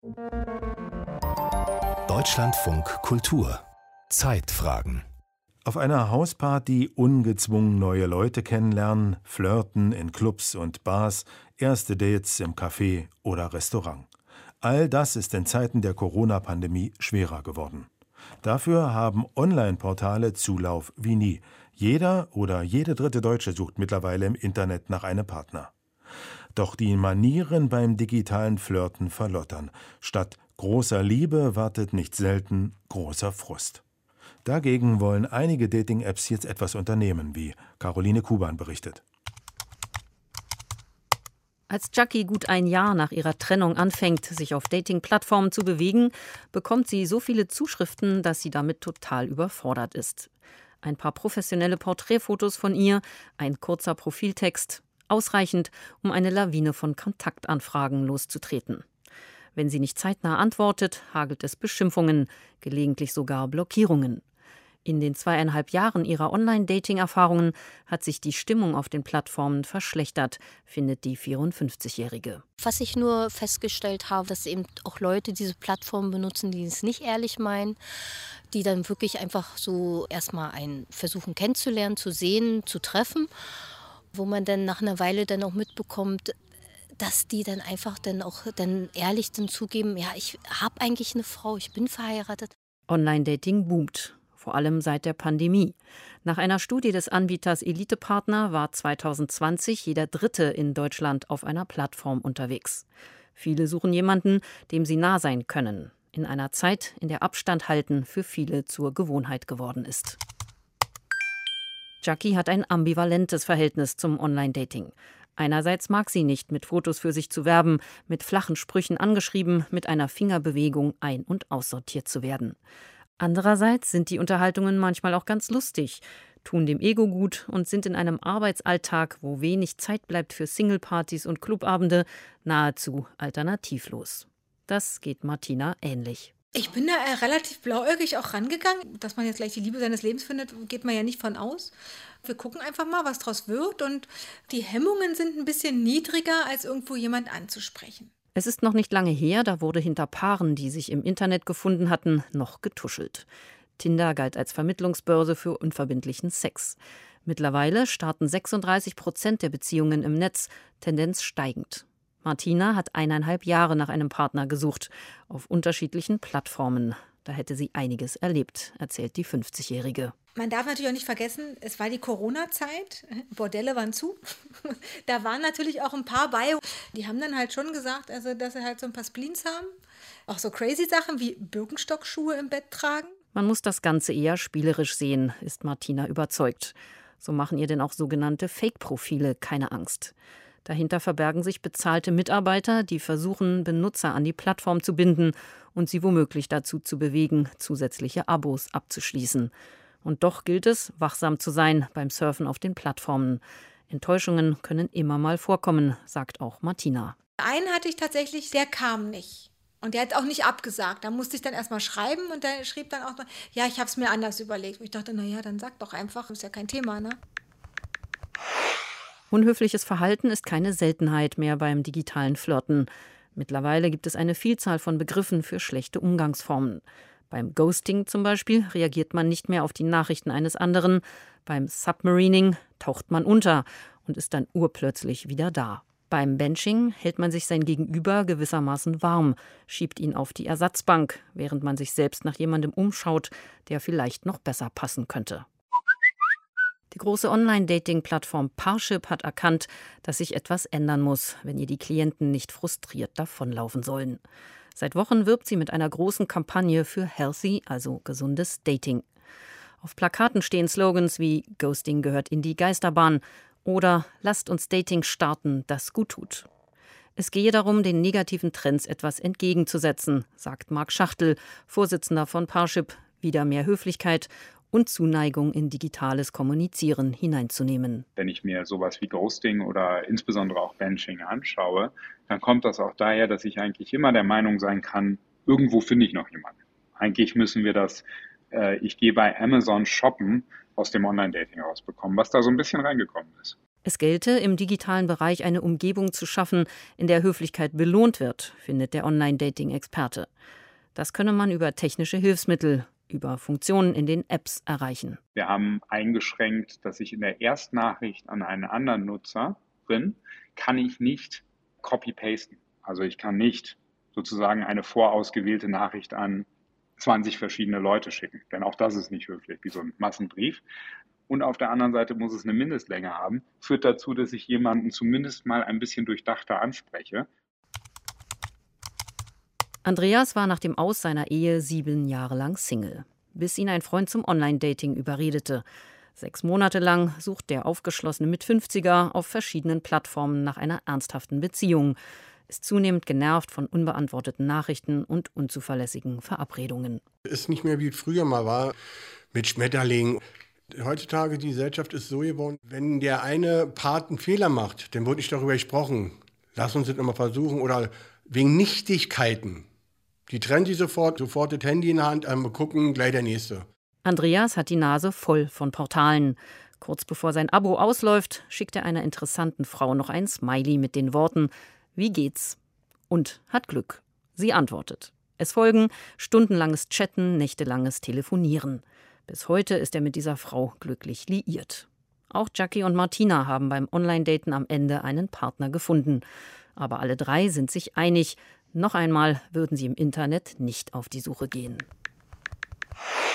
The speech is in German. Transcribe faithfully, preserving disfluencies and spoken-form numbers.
Deutschlandfunk Kultur Zeitfragen. Auf einer Hausparty ungezwungen neue Leute kennenlernen, flirten in Clubs und Bars, erste Dates im Café oder Restaurant. All das ist in Zeiten der Corona-Pandemie schwerer geworden. Dafür haben Online-Portale Zulauf wie nie. Jeder oder jede dritte Deutsche sucht mittlerweile im Internet nach einem Partner. Doch die Manieren beim digitalen Flirten verlottern. Statt großer Liebe wartet nicht selten großer Frust. Dagegen wollen einige Dating-Apps jetzt etwas unternehmen, wie Caroline Kuban berichtet. Als Jackie gut ein Jahr nach ihrer Trennung anfängt, sich auf Dating-Plattformen zu bewegen, bekommt sie so viele Zuschriften, dass sie damit total überfordert ist. Ein paar professionelle Porträtfotos von ihr, ein kurzer Profiltext, ausreichend, um eine Lawine von Kontaktanfragen loszutreten. Wenn sie nicht zeitnah antwortet, hagelt es Beschimpfungen, gelegentlich sogar Blockierungen. In den zweieinhalb Jahren ihrer Online-Dating-Erfahrungen hat sich die Stimmung auf den Plattformen verschlechtert, findet die vierundfünfzigjährige. Was ich nur festgestellt habe, dass eben auch Leute diese Plattformen benutzen, die es nicht ehrlich meinen, die dann wirklich einfach so erstmal einen versuchen kennenzulernen, zu sehen, zu treffen, wo man dann nach einer Weile dann auch mitbekommt, dass die dann einfach dann auch dann ehrlich dann zugeben, ja, ich habe eigentlich eine Frau, ich bin verheiratet. Online-Dating boomt. Vor allem seit der Pandemie. Nach einer Studie des Anbieters Elite-Partner war zweitausendzwanzig jeder Dritte in Deutschland auf einer Plattform unterwegs. Viele suchen jemanden, dem sie nah sein können. In einer Zeit, in der Abstand halten für viele zur Gewohnheit geworden ist. Jackie hat ein ambivalentes Verhältnis zum Online-Dating. Einerseits mag sie nicht, mit Fotos für sich zu werben, mit flachen Sprüchen angeschrieben, mit einer Fingerbewegung ein- und aussortiert zu werden. Andererseits sind die Unterhaltungen manchmal auch ganz lustig, tun dem Ego gut und sind in einem Arbeitsalltag, wo wenig Zeit bleibt für Singlepartys und Clubabende, nahezu alternativlos. Das geht Martina ähnlich. Ich bin da äh, relativ blauäugig auch rangegangen. Dass man jetzt gleich die Liebe seines Lebens findet, geht man ja nicht von aus. Wir gucken einfach mal, was draus wird, und die Hemmungen sind ein bisschen niedriger, als irgendwo jemand anzusprechen. Es ist noch nicht lange her, da wurde hinter Paaren, die sich im Internet gefunden hatten, noch getuschelt. Tinder galt als Vermittlungsbörse für unverbindlichen Sex. Mittlerweile starten sechsunddreißig Prozent der Beziehungen im Netz, Tendenz steigend. Martina hat eineinhalb Jahre nach einem Partner gesucht, auf unterschiedlichen Plattformen. Da hätte sie einiges erlebt, erzählt die fünfzigjährige. Man darf natürlich auch nicht vergessen, es war die Corona-Zeit, Bordelle waren zu. Da waren natürlich auch ein paar bei, die haben dann halt schon gesagt, also dass sie halt so ein paar Spleens haben. Auch so crazy Sachen wie Birkenstock-Schuhe im Bett tragen. Man muss das Ganze eher spielerisch sehen, ist Martina überzeugt. So machen ihr denn auch sogenannte Fake-Profile keine Angst. Dahinter verbergen sich bezahlte Mitarbeiter, die versuchen, Benutzer an die Plattform zu binden und sie womöglich dazu zu bewegen, zusätzliche Abos abzuschließen. Und doch gilt es, wachsam zu sein beim Surfen auf den Plattformen. Enttäuschungen können immer mal vorkommen, sagt auch Martina. Einen hatte ich tatsächlich, der kam nicht. Und der hat auch nicht abgesagt. Da musste ich dann erstmal schreiben und der schrieb dann auch, ja, ich habe es mir anders überlegt. Und ich dachte, naja, dann sag doch einfach, ist ja kein Thema, ne? Unhöfliches Verhalten ist keine Seltenheit mehr beim digitalen Flirten. Mittlerweile gibt es eine Vielzahl von Begriffen für schlechte Umgangsformen. Beim Ghosting zum Beispiel reagiert man nicht mehr auf die Nachrichten eines anderen. Beim Submarining taucht man unter und ist dann urplötzlich wieder da. Beim Benching hält man sich sein Gegenüber gewissermaßen warm, schiebt ihn auf die Ersatzbank, während man sich selbst nach jemandem umschaut, der vielleicht noch besser passen könnte. Die große Online-Dating-Plattform Parship hat erkannt, dass sich etwas ändern muss, wenn ihr die Klienten nicht frustriert davonlaufen sollen. Seit Wochen wirbt sie mit einer großen Kampagne für healthy, also gesundes Dating. Auf Plakaten stehen Slogans wie „Ghosting gehört in die Geisterbahn“ oder „Lasst uns Dating starten, das gut tut“. Es gehe darum, den negativen Trends etwas entgegenzusetzen, sagt Marc Schachtel, Vorsitzender von Parship, wieder mehr Höflichkeit und Zuneigung in digitales Kommunizieren hineinzunehmen. Wenn ich mir sowas wie Ghosting oder insbesondere auch Benching anschaue, dann kommt das auch daher, dass ich eigentlich immer der Meinung sein kann, irgendwo finde ich noch jemanden. Eigentlich müssen wir das, äh, ich gehe bei Amazon shoppen, aus dem Online-Dating rausbekommen, was da so ein bisschen reingekommen ist. Es gelte, im digitalen Bereich eine Umgebung zu schaffen, in der Höflichkeit belohnt wird, findet der Online-Dating-Experte. Das könne man über technische Hilfsmittel, über Funktionen in den Apps erreichen. Wir haben eingeschränkt, dass ich in der Erstnachricht an einen anderen Nutzerin kann ich nicht copy-pasten. Also ich kann nicht sozusagen eine vorausgewählte Nachricht an zwanzig verschiedene Leute schicken. Denn auch das ist nicht höflich, wie so ein Massenbrief. Und auf der anderen Seite muss es eine Mindestlänge haben. Führt dazu, dass ich jemanden zumindest mal ein bisschen durchdachter anspreche. Andreas war nach dem Aus seiner Ehe sieben Jahre lang Single, bis ihn ein Freund zum Online-Dating überredete. Sechs Monate lang sucht der aufgeschlossene Mitfünfziger auf verschiedenen Plattformen nach einer ernsthaften Beziehung, ist zunehmend genervt von unbeantworteten Nachrichten und unzuverlässigen Verabredungen. Es ist nicht mehr, wie es früher mal war, mit Schmetterlingen. Heutzutage, die Gesellschaft ist so geworden, wenn der eine Part einen Fehler macht, dann wird nicht darüber gesprochen. Lass uns das nochmal versuchen. Oder wegen Nichtigkeiten. Die trennen sich sofort, sofort das Handy in der Hand, einmal gucken, gleich der Nächste. Andreas hat die Nase voll von Portalen. Kurz bevor sein Abo ausläuft, schickt er einer interessanten Frau noch ein Smiley mit den Worten: Wie geht's? Und hat Glück. Sie antwortet. Es folgen stundenlanges Chatten, nächtelanges Telefonieren. Bis heute ist er mit dieser Frau glücklich liiert. Auch Jackie und Martina haben beim Online-Daten am Ende einen Partner gefunden. Aber alle drei sind sich einig, noch einmal würden sie im Internet nicht auf die Suche gehen.